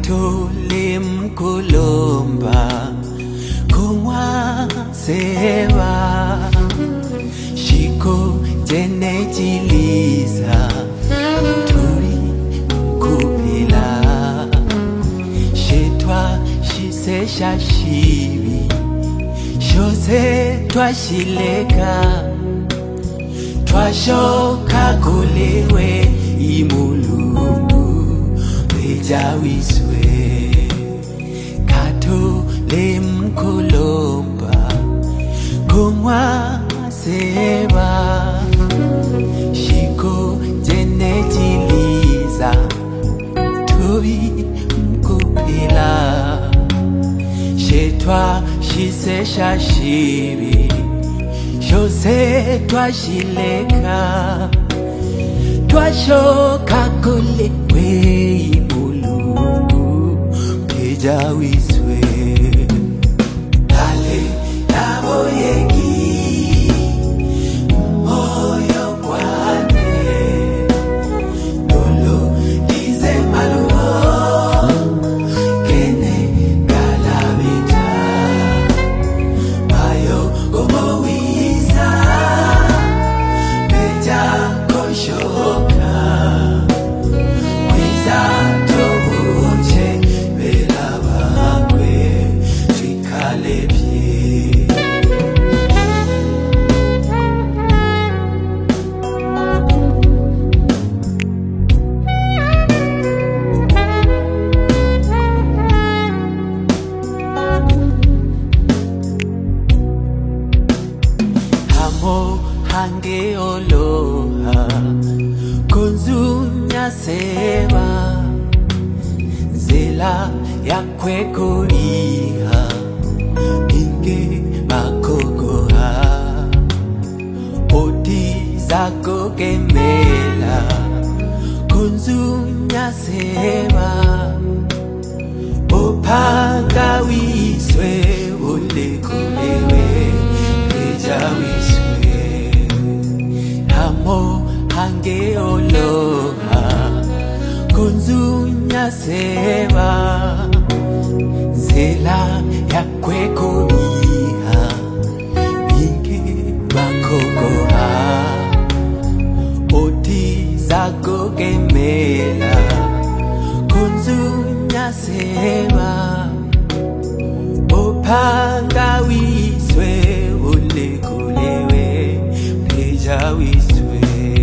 Katole mkulomba kumwa sewa shiko jene jiliza turi mkupila shetwa shise shashibi shose twashileka twashoka kulewe imulungu bejawiswe katole mkulomba kumwa sewa shiko jene jiliza turi mkupila shetwa shise shashibi shose twashileka twashoka kulewe imulungu bejawiswe dale naboyeki moyo kwane lolo dize maluo kene galabita mayo como wisa beja koshoka wiza tobuche belabakwe twikalepye hamo hange oloha kunzunya seba zela yakwe kuriha inge makokoha oti zako kemela kunzunya seba opanga wiswe ulekulewe bejawiswe hamo hange oloha kunzunya seba zela yakwe kuriha inge bakokoha oti zako kemela kunzunya seba opanga wiswe ulekulewe bejawiswe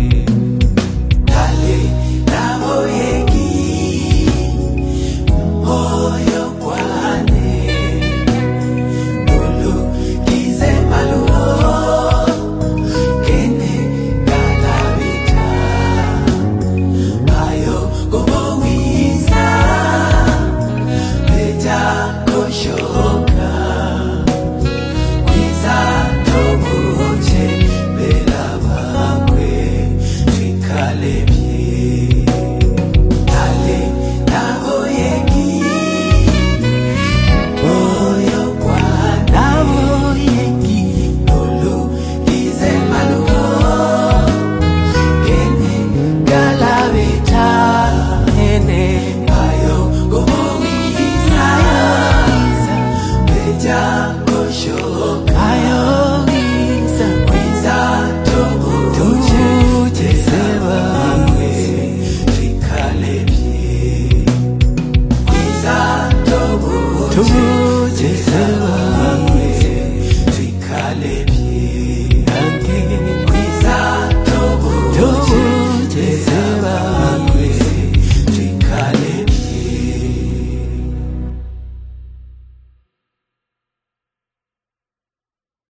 dale naboyeki moyo kwane lulu kize maluo kene galabita mayo como wisa beja koshoka wiza tobuche belabakwe twikalepye dale naboyeki moyo kwane naboyeki lulu lize maluo kene galabita ene ayo como wisa beja koshoka ayo wiza tobuche sebakwe twikalepye wiza tobuche